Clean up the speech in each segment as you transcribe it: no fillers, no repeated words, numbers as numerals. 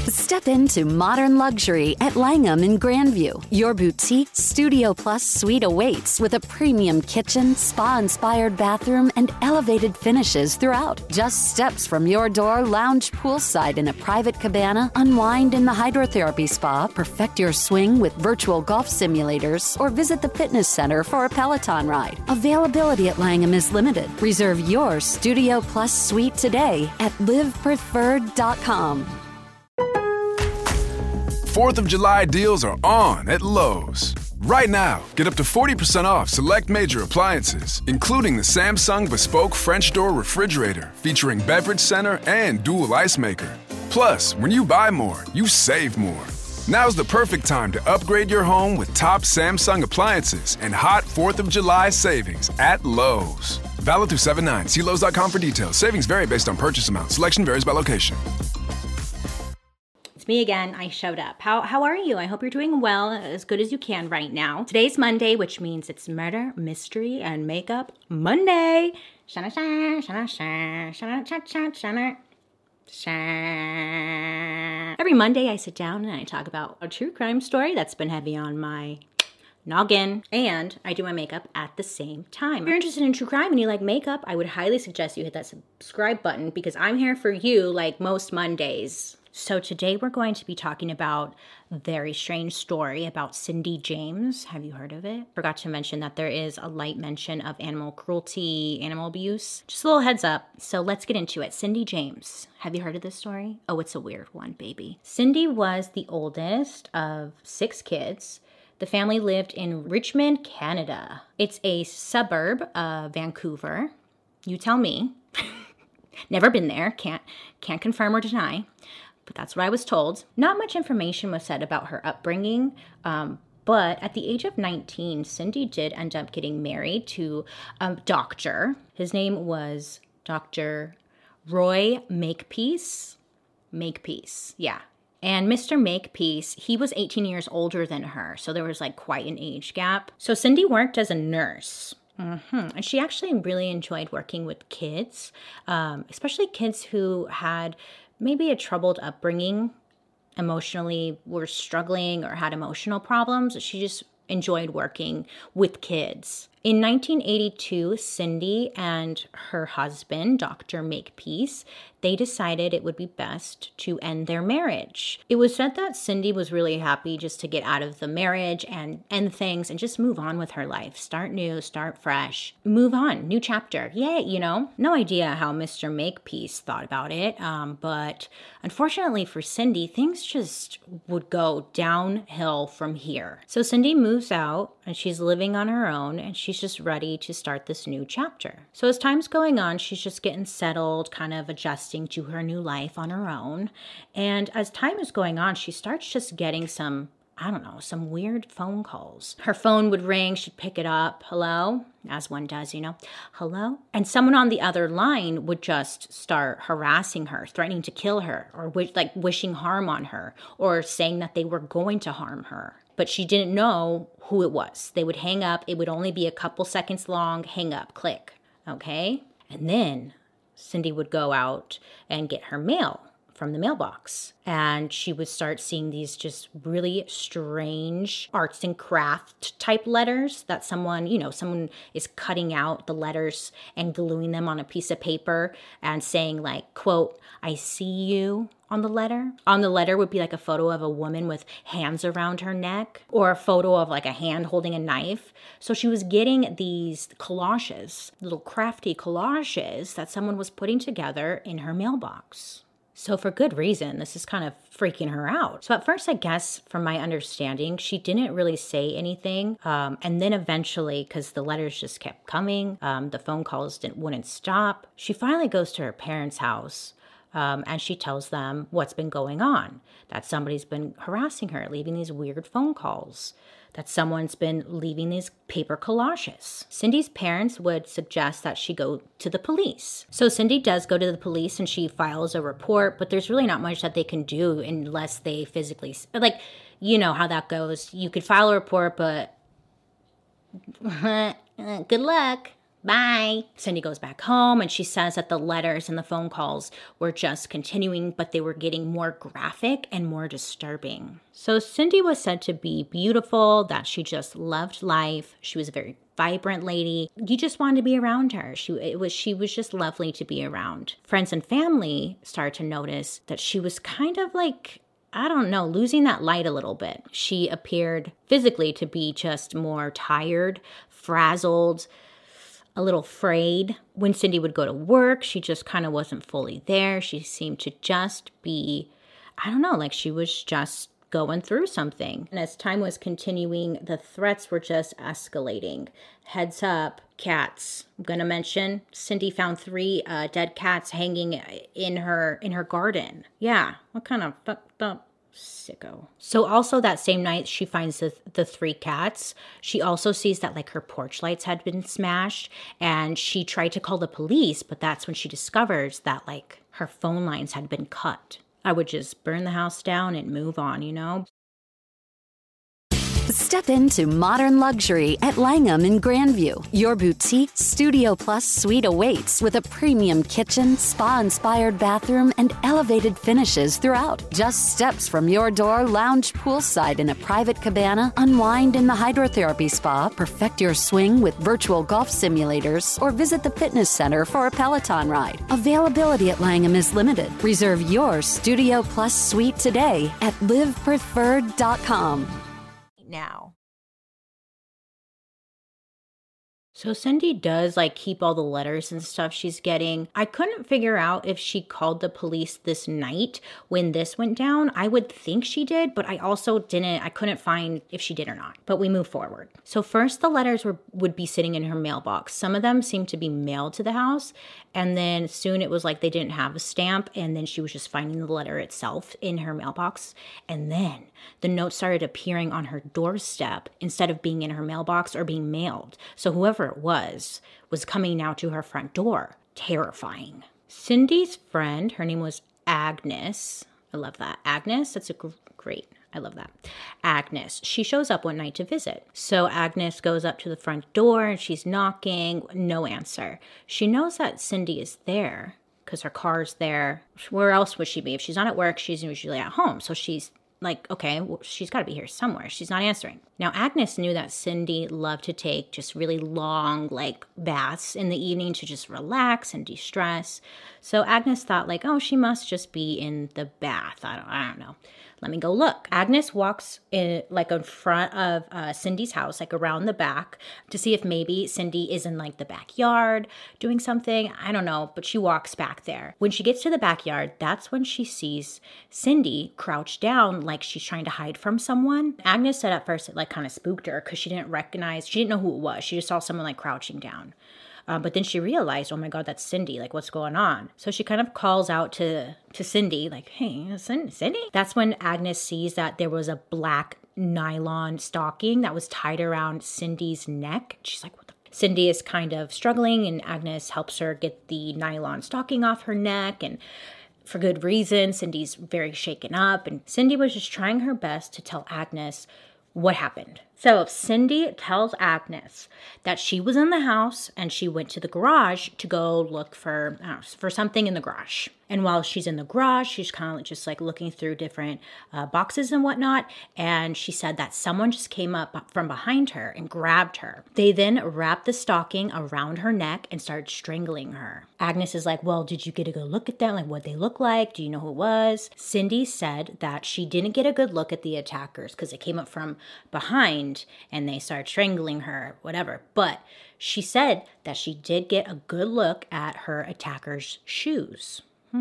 Step into modern luxury at Langham in Grandview. Your boutique Studio Plus suite awaits with a premium kitchen, spa-inspired bathroom, and elevated finishes throughout. Just steps from your door, lounge poolside in a private cabana, unwind in the hydrotherapy spa, perfect your swing with virtual golf simulators, or visit the fitness center for a Peloton ride. Availability at Langham is limited. Reserve your Studio Plus suite today at livepreferred.com. 4th of July deals are on at Lowe's. Right now, get up to 40% off select major appliances, including the Samsung Bespoke French Door Refrigerator featuring beverage center and dual ice maker. Plus, when you buy more, you save more. Now's the perfect time to upgrade your home with top Samsung appliances and hot 4th of July savings at Lowe's. Valid through 7/9. See Lowe's.com for details. Savings vary based on purchase amount. Selection varies by location. Me again, I showed up. How are you? I hope you're doing well, as good as you can right now. Today's Monday, which means it's Murder, Mystery, and Makeup Monday. Shana, shana, shana, shana, shana, shana, shana, shana. Every Monday I sit down and I talk about a true crime story that's been heavy on my noggin, and I do my makeup at the same time. If you're interested in true crime and you like makeup, I would highly suggest you hit that subscribe button because I'm here for you like most Mondays. So today we're going to be talking about a very strange story about Cindy James. Have you heard of it? Forgot to mention that there is a light mention of animal cruelty, animal abuse. Just a little heads up. So let's get into it. Cindy James. Have you heard of this story? Oh, it's a weird one, baby. Cindy was the oldest of 6 kids. The family lived in Richmond, Canada. It's a suburb of Vancouver. You tell me. Never been there. Can't confirm or deny. But that's what I was told. Not much information was said about her upbringing, but at the age of 19, Cindy did end up getting married to a doctor. His name was Dr. Roy Makepeace. Makepeace, yeah. And Mr. Makepeace, he was 18 years older than her, so there was like quite an age gap. So Cindy worked as a nurse. And she actually really enjoyed working with kids, especially kids who had maybe a troubled upbringing, emotionally were struggling or had emotional problems. She just enjoyed working with kids. In 1982, Cindy and her husband, Dr. Makepeace, they decided it would be best to end their marriage. It was said that Cindy was really happy just to get out of the marriage and end things and just move on with her life. Start new, start fresh, move on, new chapter. Yay, you know? No idea how Mr. Makepeace thought about it, but unfortunately for Cindy, things just would go downhill from here. So Cindy moves out and she's living on her own and she's just ready to start this new chapter. So as time's going on, she's just getting settled, kind of adjusting to her new life on her own. And as time is going on, she starts just getting some weird phone calls. Her phone would ring, she'd pick it up, hello, as one does, you know, hello. And someone on the other line would just start harassing her, threatening to kill her, or wishing harm on her, or saying that they were going to harm her. But she didn't know who it was. They would hang up. It would only be a couple seconds long. Hang up, click, okay? And then Cindy would go out and get her mail from the mailbox. And she would start seeing these just really strange arts and craft type letters that someone is cutting out the letters and gluing them on a piece of paper and saying like, quote, I see you on the letter. On the letter would be like a photo of a woman with hands around her neck or a photo of like a hand holding a knife. So she was getting these collages, little crafty collages that someone was putting together in her mailbox. So for good reason, this is kind of freaking her out. So at first, I guess, from my understanding, she didn't really say anything. And then eventually, because the letters just kept coming, the phone calls wouldn't stop, she finally goes to her parents' house. And she tells them what's been going on, that somebody's been harassing her, leaving these weird phone calls, that someone's been leaving these paper collages. Cindy's parents would suggest that she go to the police. So Cindy does go to the police and she files a report, but there's really not much that they can do unless they physically, like, you know how that goes. You could file a report, but good luck. bye. Cindy goes back home and she says that the letters and the phone calls were just continuing, but they were getting more graphic and more disturbing. So Cindy was said to be beautiful, that she just loved life. She was a very vibrant lady. You just wanted to be around her. She was just lovely to be around. Friends and family started to notice that she was kind of like, I don't know, losing that light a little bit. She appeared physically to be just more tired, frazzled, a little frayed. When Cindy would go to work, she just kind of wasn't fully there. She seemed to just be, I don't know, like she was just going through something. And as time was continuing, the threats were just escalating. Heads up, cats. I'm gonna mention Cindy found 3 dead cats hanging in her garden. Yeah, what kind of fucked up sicko. So also that same night she finds the 3 cats. She also sees that like her porch lights had been smashed, and she tried to call the police, but that's when she discovers that like her phone lines had been cut. I would just burn the house down and move on, you know? Step into modern luxury at Langham in Grandview. Your boutique Studio Plus suite awaits with a premium kitchen, spa-inspired bathroom, and elevated finishes throughout. Just steps from your door, lounge poolside in a private cabana, unwind in the hydrotherapy spa, perfect your swing with virtual golf simulators, or visit the fitness center for a Peloton ride. Availability at Langham is limited. Reserve your Studio Plus suite today at livepreferred.com. Now. So Cindy does like keep all the letters and stuff she's getting. I couldn't figure out if she called the police this night when this went down. I would think she did, but I also I couldn't find if she did or not. But we move forward. So first the letters would be sitting in her mailbox. Some of them seemed to be mailed to the house. And then soon it was like they didn't have a stamp. And then she was just finding the letter itself in her mailbox. And then the notes started appearing on her doorstep instead of being in her mailbox or being mailed. So whoever it was coming now to her front door. Terrifying. Cindy's friend, her name was Agnes. I love that. Agnes, that's a great. I love that. Agnes, she shows up one night to visit. So Agnes goes up to the front door and she's knocking, no answer. She knows that Cindy is there because her car's there. Where else would she be? If she's not at work, she's usually at home. So she's like, okay, well, she's got to be here somewhere. She's not answering. Now, Agnes knew that Cindy loved to take just really long, like, baths in the evening to just relax and de-stress. So Agnes thought, like, oh, she must just be in the bath. I don't know. Let me go look. Agnes walks in, like, in front of Cindy's house, like, around the back to see if maybe Cindy is in, like, the backyard doing something. I don't know, but she walks back there. When she gets to the backyard, that's when she sees Cindy crouched down like she's trying to hide from someone. Agnes said at first it, like, kind of spooked her because she didn't know who it was. She just saw someone, like, crouching down. But then she realized, oh my God, that's Cindy. Like, what's going on? So she kind of calls out to Cindy, like, hey, Cindy? That's when Agnes sees that there was a black nylon stocking that was tied around Cindy's neck. She's like, what the? Cindy is kind of struggling, and Agnes helps her get the nylon stocking off her neck, and for good reason. Cindy's very shaken up, and Cindy was just trying her best to tell Agnes what happened. So Cindy tells Agnes that she was in the house and she went to the garage to go look for something in the garage. And while she's in the garage, she's kind of just like looking through different boxes and whatnot. And she said that someone just came up from behind her and grabbed her. They then wrapped the stocking around her neck and started strangling her. Agnes is like, well, did you get a good look at them? Like, what they look like? Do you know who it was? Cindy said that she didn't get a good look at the attackers because they came up from behind and they started strangling her, whatever. But she said that she did get a good look at her attacker's shoes.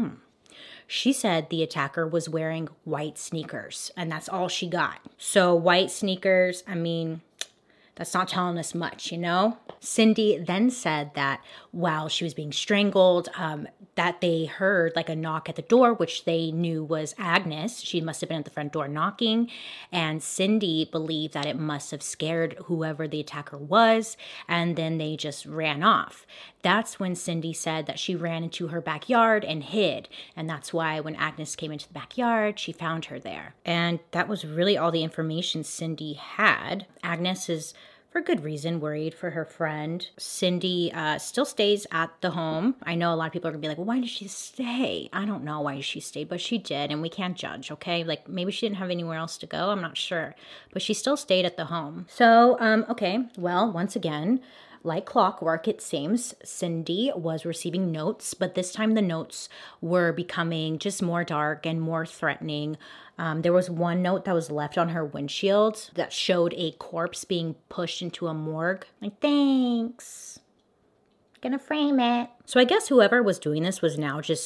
She said the attacker was wearing white sneakers, and that's all she got. So white sneakers, I mean, that's not telling us much, you know? Cindy then said that while she was being strangled, that they heard like a knock at the door, which they knew was Agnes. She must have been at the front door knocking. And Cindy believed that it must have scared whoever the attacker was. And then they just ran off. That's when Cindy said that she ran into her backyard and hid. And that's why when Agnes came into the backyard, she found her there. And that was really all the information Cindy had. Agnes's for good reason, worried for her friend. Cindy still stays at the home. I know a lot of people are gonna be like, well, why did she stay? I don't know why she stayed, but she did, and we can't judge, okay? Like, maybe she didn't have anywhere else to go. I'm not sure. But she still stayed at the home. So, okay, well, once again, like clockwork, it seems, Cindy was receiving notes, but this time the notes were becoming just more dark and more threatening. There was one note that was left on her windshield that showed a corpse being pushed into a morgue. Like, thanks. Gonna frame it. So I guess whoever was doing this was now just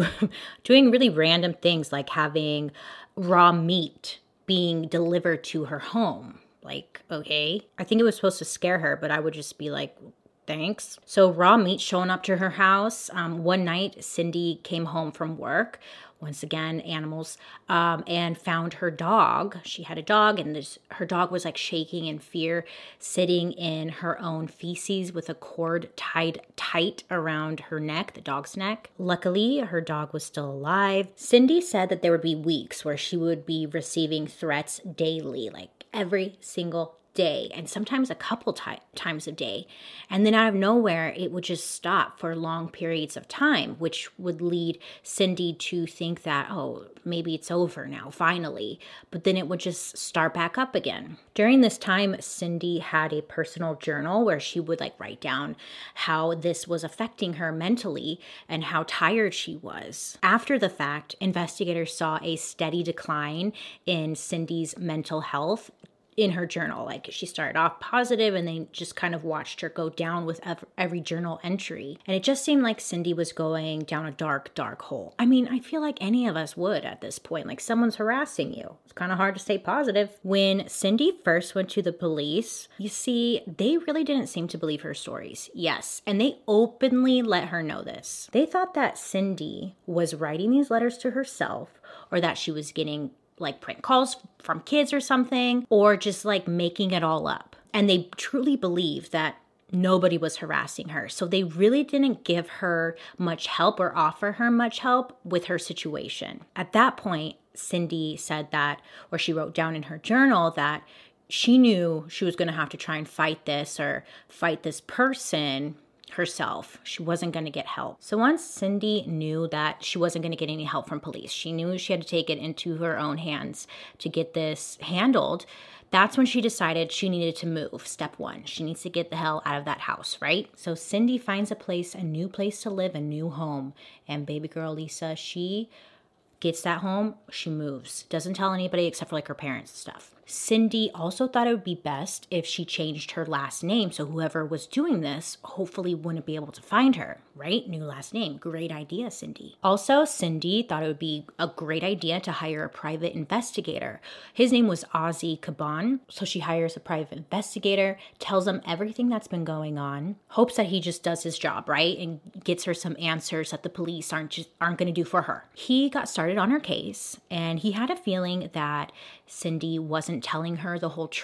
doing really random things, like having raw meat being delivered to her home. Like, okay. I think it was supposed to scare her, but I would just be like, thanks. So raw meat showing up to her house. One night, Cindy came home from work, once again, animals, and found her dog. She had a dog, and her dog was like shaking in fear, sitting in her own feces with a cord tied tight around her neck, the dog's neck. Luckily, her dog was still alive. Cindy said that there would be weeks where she would be receiving threats daily, like every single day, and sometimes a couple times a day. And then out of nowhere, it would just stop for long periods of time, which would lead Cindy to think that, oh, maybe it's over now, finally. But then it would just start back up again. During this time, Cindy had a personal journal where she would like write down how this was affecting her mentally and how tired she was. After the fact, investigators saw a steady decline in Cindy's mental health in her journal. Like, she started off positive and they just kind of watched her go down with every journal entry. And it just seemed like Cindy was going down a dark, dark hole. I mean, I feel like any of us would at this point. Like, someone's harassing you. It's kind of hard to stay positive. When Cindy first went to the police, you see, they really didn't seem to believe her stories. Yes, and they openly let her know this. They thought that Cindy was writing these letters to herself, or that she was getting like prank calls from kids or something, or just like making it all up. And they truly believed that nobody was harassing her. So they really didn't give her much help or offer her much help with her situation. At that point, Cindy said that, or she wrote down in her journal that she knew she was going to have to try and fight this or fight this person herself. She wasn't going to get help. So once Cindy knew that she wasn't going to get any help from police, she knew she had to take it into her own hands to get this handled. That's when she decided she needed to move. Step one, she needs to get the hell out of that house, right? So Cindy finds a new place to live, a new home. And baby girl Lisa, she gets that home, she moves. Doesn't tell anybody except for like her parents and stuff. Cindy also thought it would be best if she changed her last name, so whoever was doing this hopefully wouldn't be able to find her, right? New last name. Great idea, Cindy. Also, Cindy thought it would be a great idea to hire a private investigator. His name was Ozzy Caban, so she hires a private investigator, tells him everything that's been going on, hopes that he just does his job, right? And gets her some answers that the police aren't going to do for her. He got started on her case, and he had a feeling that Cindy wasn't telling him the whole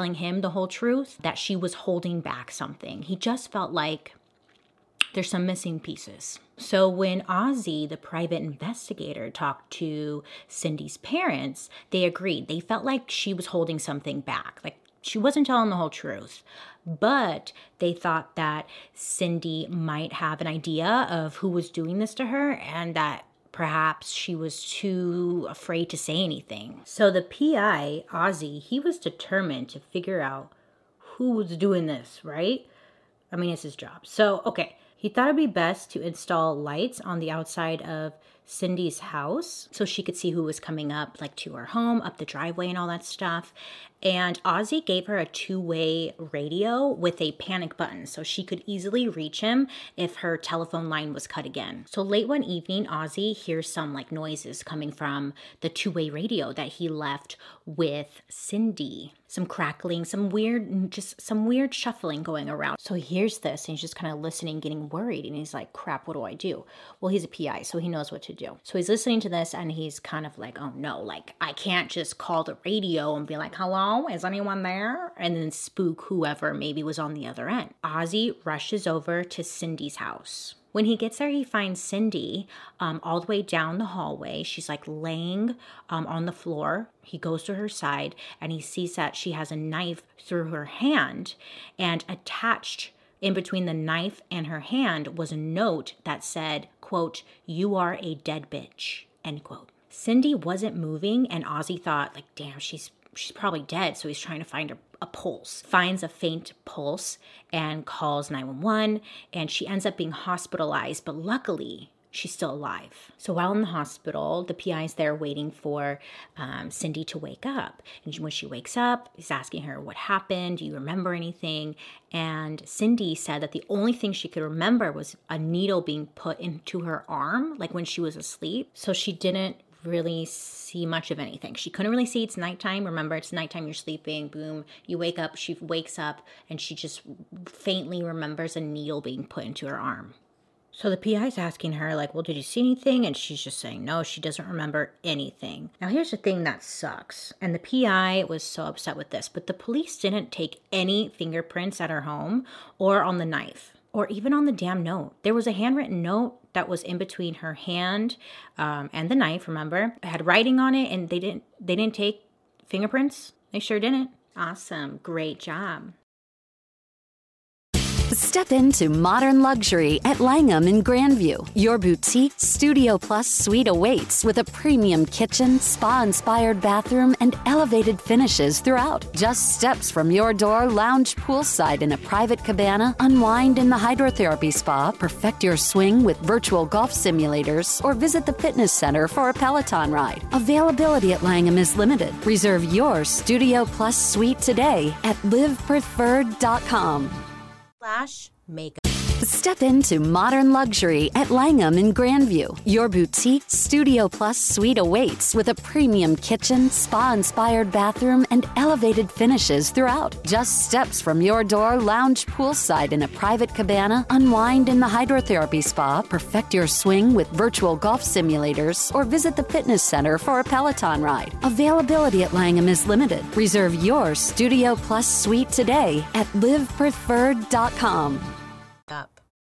truth, that she was holding back something. He just felt like there's some missing pieces. So when Ozzy, the private investigator, talked to Cindy's parents, they agreed. They felt like she was holding something back, like she wasn't telling the whole truth. But they thought that Cindy might have an idea of who was doing this to her, and that perhaps she was too afraid to say anything. So the PI, Ozzy, he was determined to figure out who was doing this, right? I mean, it's his job. So, okay, he thought it'd be best to install lights on the outside of Cindy's house so she could see who was coming up, like to her home, up the driveway and all that stuff. And Ozzy gave her a two-way radio with a panic button so she could easily reach him if her telephone line was cut again. So late one evening, Ozzy hears some like noises coming from the two-way radio that he left with Cindy. Some crackling, some weird shuffling going around. So he hears this and he's just kind of listening, getting worried. And he's like, crap, what do I do? Well, he's a PI, so he knows what to do. So he's listening to this and he's kind of like, oh no, like I can't just call the radio and be like, hello, is anyone there? And then spook whoever maybe was on the other end. Ozzy rushes over to Cindy's house. When he gets there, he finds Cindy all the way down the hallway. She's like laying on the floor. He goes to her side and he sees that she has a knife through her hand, and attached in between the knife and her hand was a note that said, quote, "You are a dead bitch," end quote. Cindy wasn't moving, and Ozzy thought, like, damn, she's probably dead. So he's trying to find a pulse, finds a faint pulse and calls 911, and she ends up being hospitalized, but luckily she's still alive. So while in the hospital, the PI is there waiting for Cindy to wake up. And when she wakes up, he's asking her, what happened? Do you remember anything? And Cindy said that the only thing she could remember was a needle being put into her arm, like when she was asleep. So she didn't really see much of anything. She couldn't really see. It's nighttime. Remember, it's nighttime, you're sleeping, boom, you wake up, she wakes up, and she just faintly remembers a needle being put into her arm. So the PI is asking her, like, well, did you see anything? And she's just saying, no, she doesn't remember anything. Now, here's the thing that sucks. And the PI was so upset with this, but the police didn't take any fingerprints at her home or on the knife or even on the damn note. There was a handwritten note that was in between her hand and the knife, remember? It had writing on it, and they didn't take fingerprints. They sure didn't. Awesome. Great job. Step into modern luxury at Langham in Grandview. Your boutique Studio Plus suite awaits with a premium kitchen, spa-inspired bathroom, and elevated finishes throughout. Just steps from your door, lounge poolside in a private cabana, unwind in the hydrotherapy spa, perfect your swing with virtual golf simulators, or visit the fitness center for a Peloton ride. Availability at Langham is limited. Reserve your Studio Plus suite today at livepreferred.com. Makeup. Step into modern luxury at Langham in Grandview. Your boutique Studio Plus suite awaits with a premium kitchen, spa-inspired bathroom, and elevated finishes throughout. Just steps from your door, lounge poolside in a private cabana, unwind in the hydrotherapy spa, perfect your swing with virtual golf simulators, or visit the fitness center for a Peloton ride. Availability at Langham is limited. Reserve your Studio Plus suite today at livepreferred.com. Up.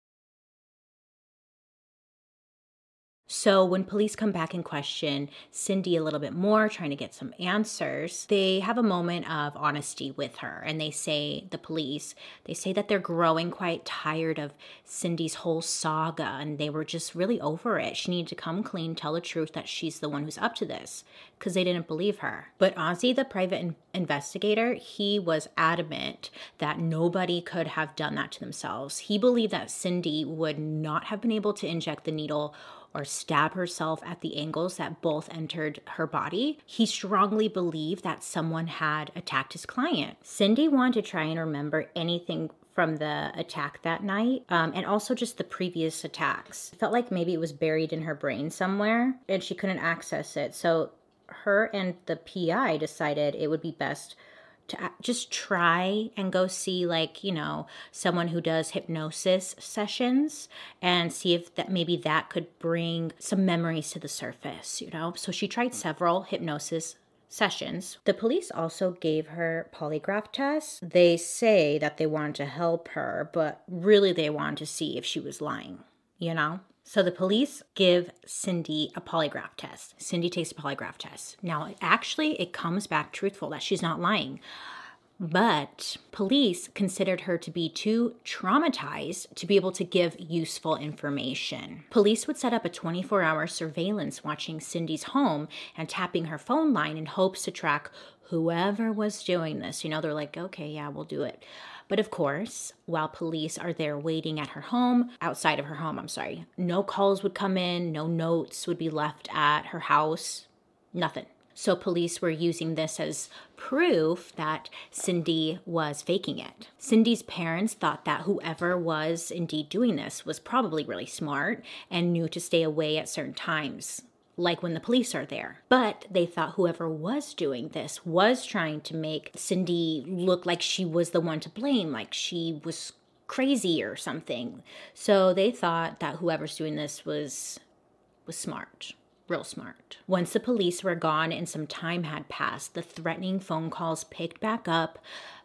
So when police come back and question Cindy a little bit more, trying to get some answers, they have a moment of honesty with her. And they say, the police, they say that they're growing quite tired of Cindy's whole saga, and they were just really over it. She needed to come clean, tell the truth that she's the one who's up to this, because they didn't believe her. But Ozzy, the private investigator, he was adamant that nobody could have done that to themselves. He believed that Cindy would not have been able to inject the needle or stab herself at the angles that both entered her body. He strongly believed that someone had attacked his client. Cindy wanted to try and remember anything from the attack that night, and also just the previous attacks. It felt like maybe it was buried in her brain somewhere, and she couldn't access it. So her and the PI decided it would be best to just try and go see, like, you know, someone who does hypnosis sessions and see if that maybe that could bring some memories to the surface, you know? So she tried several hypnosis sessions. The police also gave her polygraph tests. They say that they wanted to help her, but really they wanted to see if she was lying, you know? So the police give Cindy a polygraph test. Cindy takes a polygraph test. Now, actually, it comes back truthful that she's not lying. But police considered her to be too traumatized to be able to give useful information. Police would set up a 24-hour surveillance watching Cindy's home and tapping her phone line in hopes to track whoever was doing this. You know, they're like, okay, yeah, we'll do it. But of course, while police are there waiting at her home, outside of her home, no calls would come in, no notes would be left at her house, nothing. So police were using this as proof that Cindy was faking it. Cindy's parents thought that whoever was indeed doing this was probably really smart and knew to stay away at certain times, like when the police are there. But they thought whoever was doing this was trying to make Cindy look like she was the one to blame, like she was crazy or something. So they thought that whoever's doing this was smart. Real smart. Once the police were gone and some time had passed, the threatening phone calls picked back up,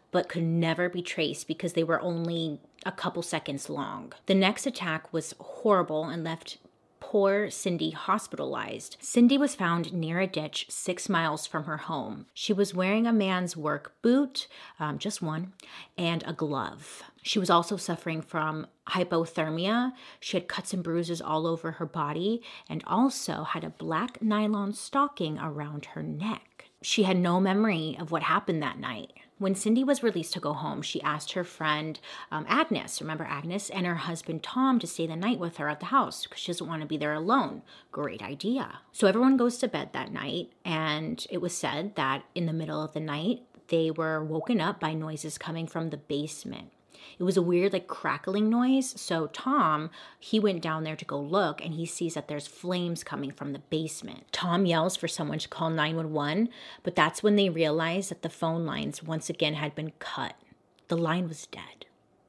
but could never be traced because they were only a couple seconds long. The next attack was horrible and left poor Cindy hospitalized. Cindy was found near a ditch 6 miles from her home. She was wearing a man's work boot, just one, and a glove. She was also suffering from hypothermia. She had cuts and bruises all over her body and also had a black nylon stocking around her neck. She had no memory of what happened that night. When Cindy was released to go home, she asked her friend Agnes, remember Agnes, and her husband Tom to stay the night with her at the house because she doesn't want to be there alone. Great idea. So everyone goes to bed that night, and it was said that in the middle of the night, they were woken up by noises coming from the basement. It was a weird, crackling noise. So Tom, he went down there to go look, and he sees that there's flames coming from the basement. Tom yells for someone to call 911, but that's when they realize that the phone lines once again had been cut. The line was dead.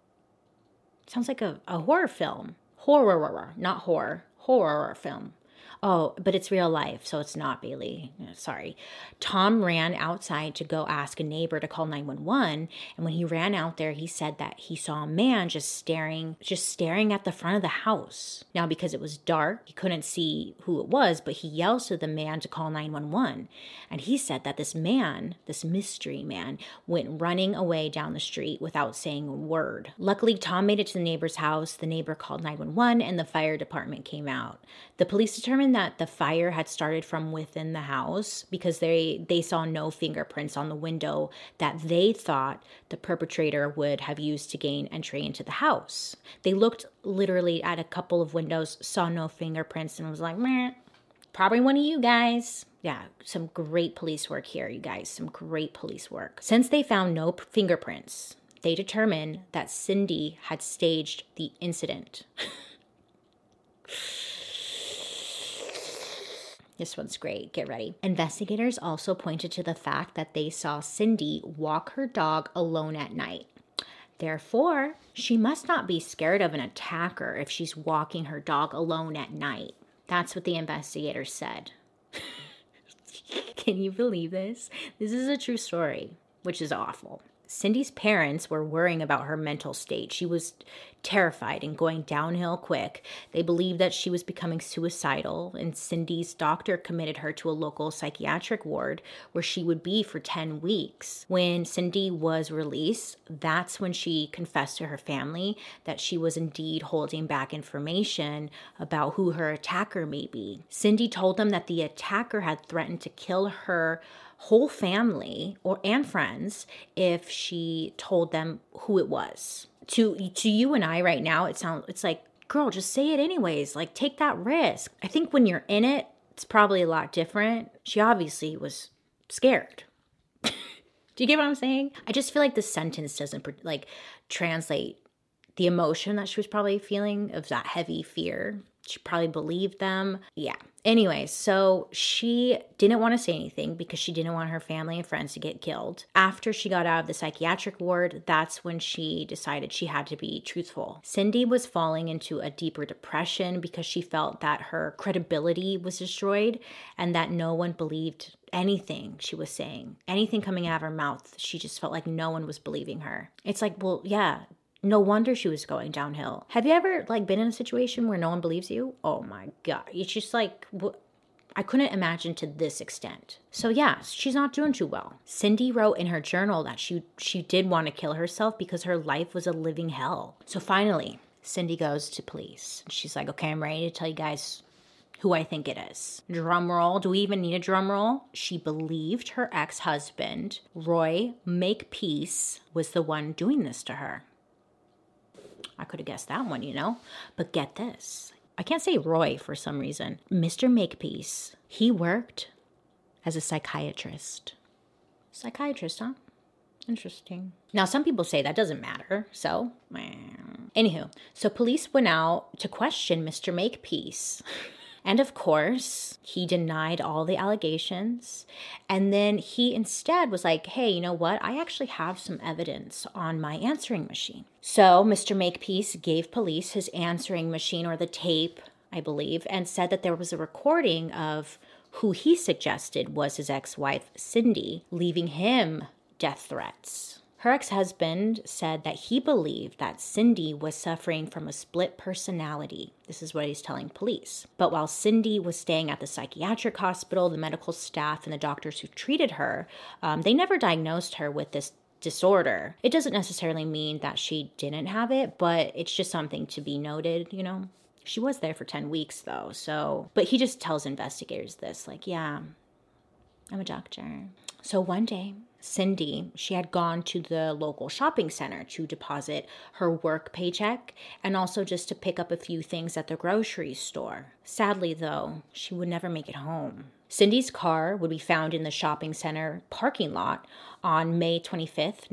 Sounds like a horror film. Horror, not horror. Horror film. Oh, but it's real life, so it's not, Bailey. Sorry. Tom ran outside to go ask a neighbor to call 911, and when he ran out there, he said that he saw a man just staring at the front of the house. Now, because it was dark, he couldn't see who it was, but he yells to the man to call 911, and he said that this man, this mystery man, went running away down the street without saying a word. Luckily, Tom made it to the neighbor's house. The neighbor called 911, and the fire department came out. The police determined that the fire had started from within the house because they saw no fingerprints on the window that they thought the perpetrator would have used to gain entry into the house. They looked literally at a couple of windows, saw no fingerprints, and was like, meh, probably one of you guys. Yeah, some great police work here, you guys, some great police work. Since they found no fingerprints, they determined that Cindy had staged the incident. This one's great. Get ready. Investigators also pointed to the fact that they saw Cindy walk her dog alone at night. Therefore, she must not be scared of an attacker if she's walking her dog alone at night. That's what the investigators said. Can you believe this? This is a true story, which is awful. Cindy's parents were worrying about her mental state. She was terrified and going downhill quick. They believed that she was becoming suicidal, and Cindy's doctor committed her to a local psychiatric ward where she would be for 10 weeks. When Cindy was released, that's when she confessed to her family that she was indeed holding back information about who her attacker may be. Cindy told them that the attacker had threatened to kill her whole family and friends if she told them who it was. To you and I right now, it's like, girl, just say it anyways. Take that risk. I think when you're in it, it's probably a lot different. She obviously was scared. Do you get what I'm saying? I just feel like the sentence doesn't translate the emotion that she was probably feeling of that heavy fear. She probably believed them. Yeah. Anyway, so she didn't want to say anything because she didn't want her family and friends to get killed. After she got out of the psychiatric ward, that's when she decided she had to be truthful. Cindy was falling into a deeper depression because she felt that her credibility was destroyed and that no one believed anything she was saying. Anything coming out of her mouth, she just felt like no one was believing her. It's like, well, yeah. No wonder she was going downhill. Have you ever been in a situation where no one believes you? Oh my God. It's just I couldn't imagine to this extent. So yeah, she's not doing too well. Cindy wrote in her journal that she did want to kill herself because her life was a living hell. So finally, Cindy goes to police. She's like, okay, I'm ready to tell you guys who I think it is. Drum roll. Do we even need a drum roll? She believed her ex-husband, Roy Makepeace, was the one doing this to her. I could have guessed that one, But get this. I can't say Roy for some reason. Mr. Makepeace, he worked as a psychiatrist. Psychiatrist, huh? Interesting. Now, some people say that doesn't matter, so... Anywho, so police went out to question Mr. Makepeace. And of course, he denied all the allegations. And then he instead was like, hey, you know what? I actually have some evidence on my answering machine. So Mr. Makepeace gave police his answering machine, or the tape, I believe, and said that there was a recording of who he suggested was his ex-wife, Cindy, leaving him death threats. Her ex-husband said that he believed that Cindy was suffering from a split personality. This is what he's telling police. But while Cindy was staying at the psychiatric hospital, the medical staff and the doctors who treated her, they never diagnosed her with this disorder. It doesn't necessarily mean that she didn't have it, but it's just something to be noted, you know. She was there for 10 weeks though, so, but he just tells investigators this, like, yeah, I'm a doctor. So one day, Cindy, she had gone to the local shopping center to deposit her work paycheck and also just to pick up a few things at the grocery store. Sadly though, she would never make it home. Cindy's car would be found in the shopping center parking lot on May 25th,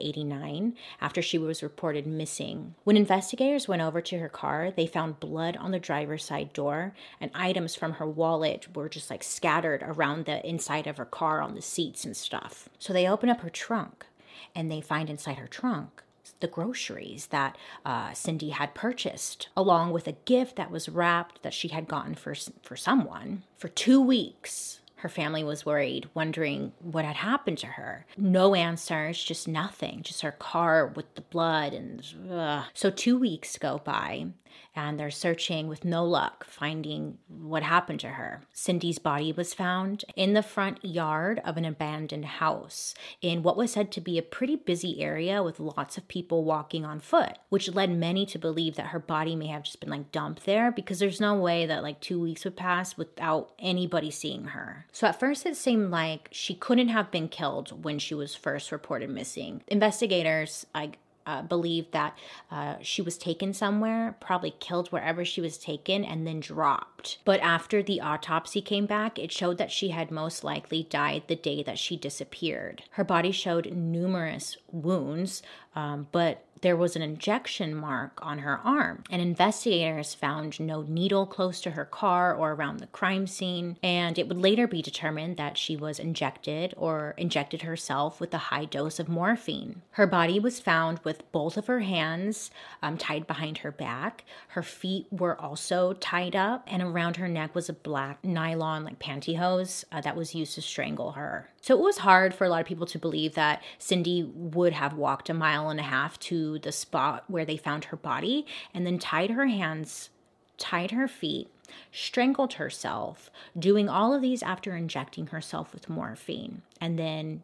1989, after she was reported missing. When investigators went over to her car, they found blood on the driver's side door, and items from her wallet were just like scattered around the inside of her car on the seats and stuff. So they open up her trunk, and they find inside her trunk the groceries that Cindy had purchased, along with a gift that was wrapped that she had gotten for someone. For 2 weeks, her family was worried, wondering what had happened to her. No answers, just nothing, just her car with the blood and So 2 weeks go by, and they're searching with no luck, finding what happened to her. Cindy's body was found in the front yard of an abandoned house in what was said to be a pretty busy area with lots of people walking on foot, which led many to believe that her body may have just been like dumped there, because there's no way that like 2 weeks would pass without anybody seeing her. So at first it seemed like she couldn't have been killed when she was first reported missing. Investigators, believed that she was taken somewhere, probably killed wherever she was taken, and then dropped. But after the autopsy came back, it showed that she had most likely died the day that she disappeared. Her body showed numerous wounds, but there was an injection mark on her arm, and investigators found no needle close to her car or around the crime scene, and it would later be determined that she was injected herself with a high dose of morphine. Her body was found with both of her hands tied behind her back. Her feet were also tied up, and around her neck was a black nylon like pantyhose that was used to strangle her. So it was hard for a lot of people to believe that Cindy would have walked a mile and a half to the spot where they found her body and then tied her hands, tied her feet, strangled herself, doing all of these after injecting herself with morphine, and then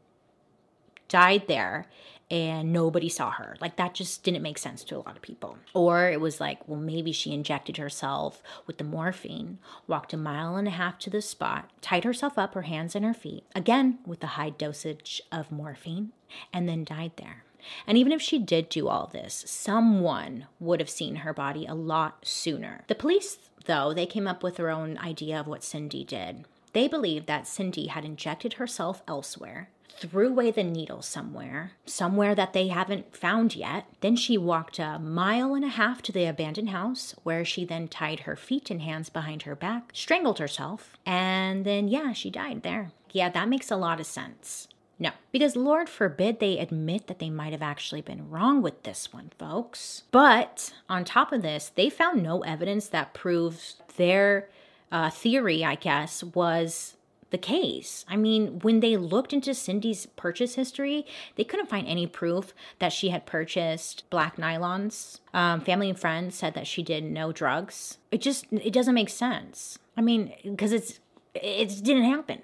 died there, and nobody saw her. Like, that just didn't make sense to a lot of people. Or it was like, well, maybe she injected herself with the morphine, walked a mile and a half to the spot, tied herself up, her hands and her feet, again with a high dosage of morphine, and then died there. And even if she did do all this, someone would have seen her body a lot sooner. The police, though, they came up with their own idea of what Cindy did. They believed that Cindy had injected herself elsewhere, threw away the needle somewhere that they haven't found yet. Then she walked a mile and a half to the abandoned house, where she then tied her feet and hands behind her back, strangled herself, and then, she died there. Yeah, that makes a lot of sense. No, because Lord forbid they admit that they might have actually been wrong with this one, folks. But on top of this, they found no evidence that proves their theory, I guess, was the case. I mean, when they looked into Cindy's purchase history, they couldn't find any proof that she had purchased black nylons. Family and friends said that she did no drugs. It doesn't make sense. I mean, because it didn't happen.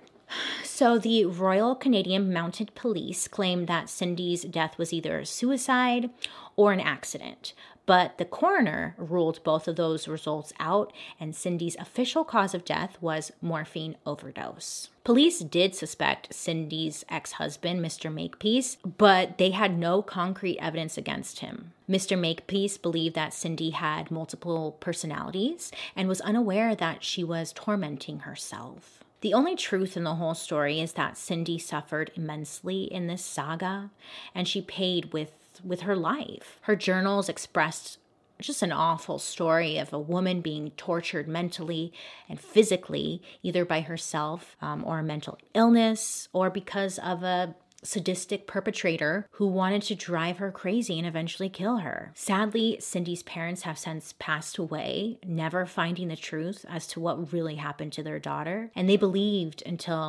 So the Royal Canadian Mounted Police claimed that Cindy's death was either a suicide or an accident, but the coroner ruled both of those results out, and Cindy's official cause of death was morphine overdose. Police did suspect Cindy's ex-husband, Mr. Makepeace, but they had no concrete evidence against him. Mr. Makepeace believed that Cindy had multiple personalities and was unaware that she was tormenting herself. The only truth in the whole story is that Cindy suffered immensely in this saga, and she paid with her life. Her journals expressed just an awful story of a woman being tortured mentally and physically, either by herself or a mental illness, or because of a sadistic perpetrator who wanted to drive her crazy and eventually kill her. Sadly, Cindy's parents have since passed away, never finding the truth as to what really happened to their daughter, and they believed until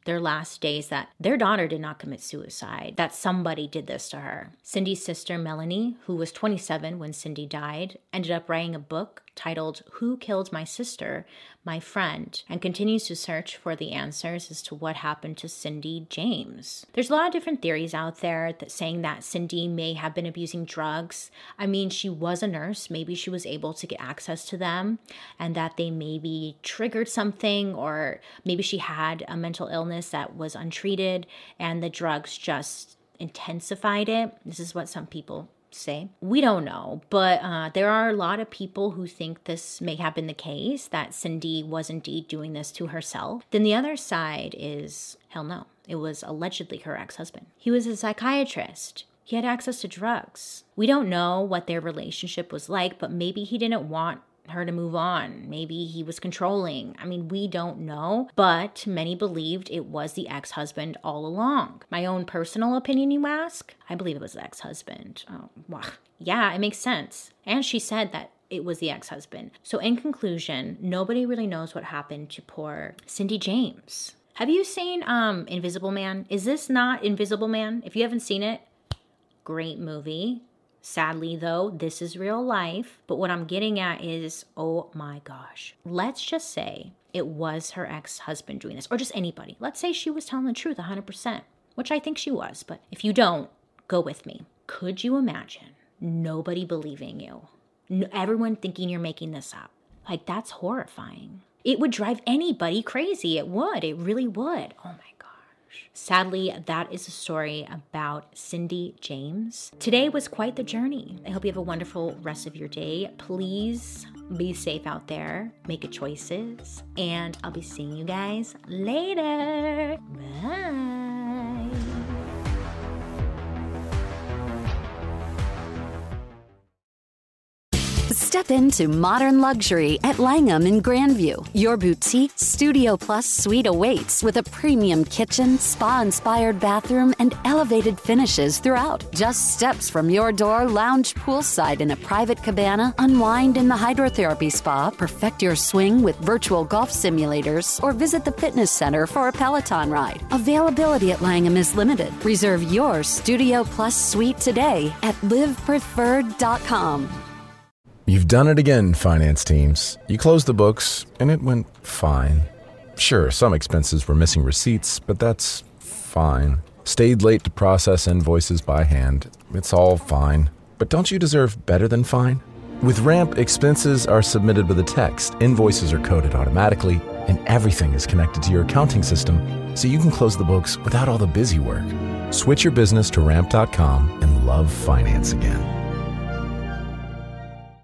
their last days that their daughter did not commit suicide, that somebody did this to her. Cindy's sister, Melanie, who was 27 when Cindy died, ended up writing a book titled Who Killed My Sister, My Friend, and continues to search for the answers as to what happened to Cindy James. There's a lot of different theories out there that saying that Cindy may have been abusing drugs. I mean, she was a nurse. Maybe she was able to get access to them and that they maybe triggered something, or maybe she had a mental illness that was untreated and the drugs just intensified it. This is what some people say. We don't know, but there are a lot of people who think this may have been the case, that Cindy was indeed doing this to herself. Then the other side is, hell no, it was allegedly her ex-husband. He was a psychiatrist. He had access to drugs. We don't know what their relationship was like, but maybe he didn't want her to move on. Maybe he was controlling. I mean, we don't know, but many believed it was the ex-husband all along. My own personal opinion, you ask? I believe it was the ex-husband. Oh, wow. Yeah, it makes sense. And she said that it was the ex-husband. So in conclusion, nobody really knows what happened to poor Cindy James. Have you seen Invisible Man? Is this not Invisible Man? If you haven't seen it, great movie. Sadly, though, this is real life. But what I'm getting at is, oh my gosh. Let's just say it was her ex-husband doing this, or just anybody. Let's say she was telling the truth 100%, which I think she was. But if you don't, go with me. Could you imagine nobody believing you? Everyone thinking you're making this up. Like, that's horrifying. It would drive anybody crazy. It would. It really would. Oh my gosh. Sadly, that is a story about Cindy James. Today was quite the journey. I hope you have a wonderful rest of your day. Please be safe out there. Make good choices. And I'll be seeing you guys later. Bye. Step into modern luxury at Langham in Grandview. Your boutique Studio Plus suite awaits with a premium kitchen, spa-inspired bathroom, and elevated finishes throughout. Just steps from your door, lounge poolside in a private cabana, unwind in the hydrotherapy spa, perfect your swing with virtual golf simulators, or visit the fitness center for a Peloton ride. Availability at Langham is limited. Reserve your Studio Plus suite today at livepreferred.com. You've done it again, finance teams. You closed the books, and it went fine. Sure, some expenses were missing receipts, but that's fine. Stayed late to process invoices by hand. It's all fine. But don't you deserve better than fine? With Ramp, expenses are submitted with a text, invoices are coded automatically, and everything is connected to your accounting system, so you can close the books without all the busy work. Switch your business to Ramp.com and love finance again.